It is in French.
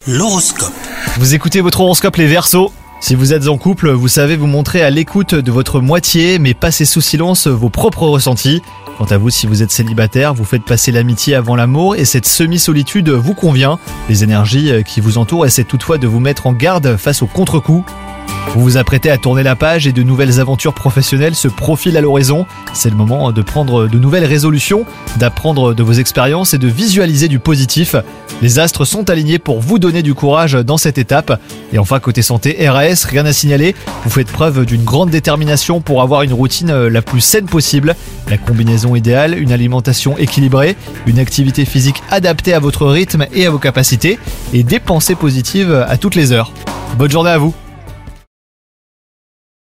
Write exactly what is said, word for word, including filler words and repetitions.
L'horoscope. Vous écoutez votre horoscope les Verseaux. Si vous êtes en couple, vous savez vous montrer à l'écoute de votre moitié, mais passez sous silence vos propres ressentis. Quant à vous, si vous êtes célibataire, vous faites passer l'amitié avant l'amour et cette semi-solitude vous convient. Les énergies qui vous entourent essaient toutefois de vous mettre en garde face aux contre-coups. Vous vous apprêtez à tourner la page et de nouvelles aventures professionnelles se profilent à l'horizon. C'est le moment de prendre de nouvelles résolutions, d'apprendre de vos expériences et de visualiser du positif. Les astres sont alignés pour vous donner du courage dans cette étape. Et enfin, côté santé, R A S, rien à signaler. Vous faites preuve d'une grande détermination pour avoir une routine la plus saine possible. La combinaison idéale, une alimentation équilibrée, une activité physique adaptée à votre rythme et à vos capacités, et des pensées positives à toutes les heures. Bonne journée à vous!